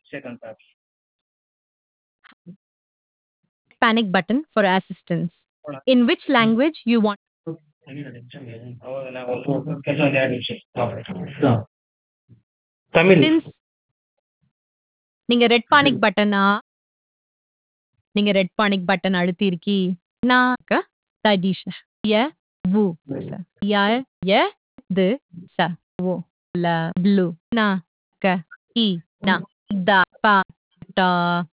Panic button for assistance. In which language you want? Tamil. Since நீங்க red panic button அழுத்தியிருக்கி நான் தடிஷ ய வு ச ய ய து ச wo la blue na ka i na da pa ta